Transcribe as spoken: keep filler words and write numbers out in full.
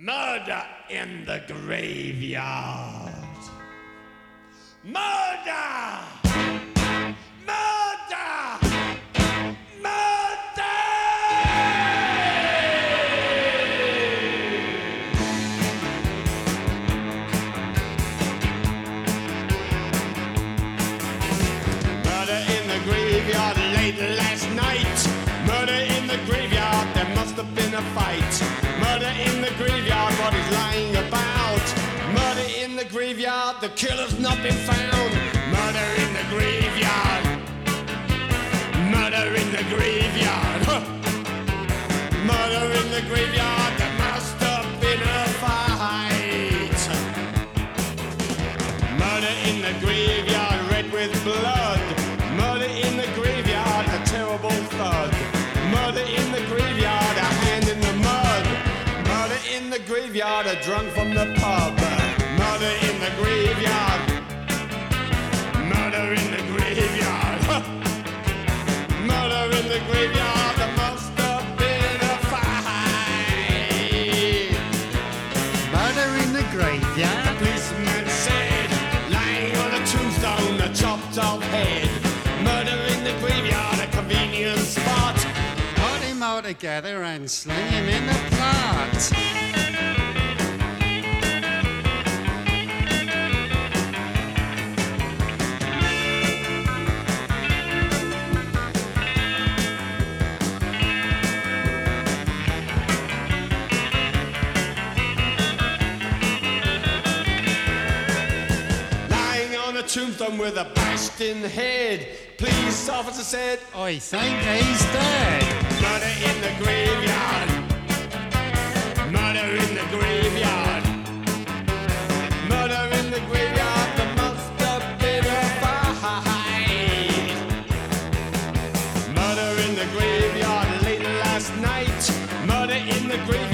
Murder in the graveyard. Murder! Murder! Murder! Murder in the graveyard late last night. Murder in the graveyard, there must have been a fight. Murder in the graveyard, what he's lying about. Murder in the graveyard, the killer's not been found. Murder in the graveyard. Murder in the graveyard. Huh. Murder in the graveyard, there must have been a fight. Murder in the graveyard, red with blood. Murder in the graveyard, a terrible thud. Murder in the graveyard, a hand in the mud. Murder in the graveyard, a drunk from the pub. Murder in the graveyard. Murder in the graveyard. Murder in the graveyard, there must have been a fight. Murder in the graveyard? The policeman said, lying on a tombstone, a chopped off head. Murder in the graveyard, a convenient spot. Put him all together and sling him in the plot. Lying on a tombstone with a bashed in head. Police officer said, I think he's dead. murder in the graveyard. Murder in the graveyard. Murder in the graveyard, there must have been a fight. Murder in the graveyard late last night. Murder in the graveyard.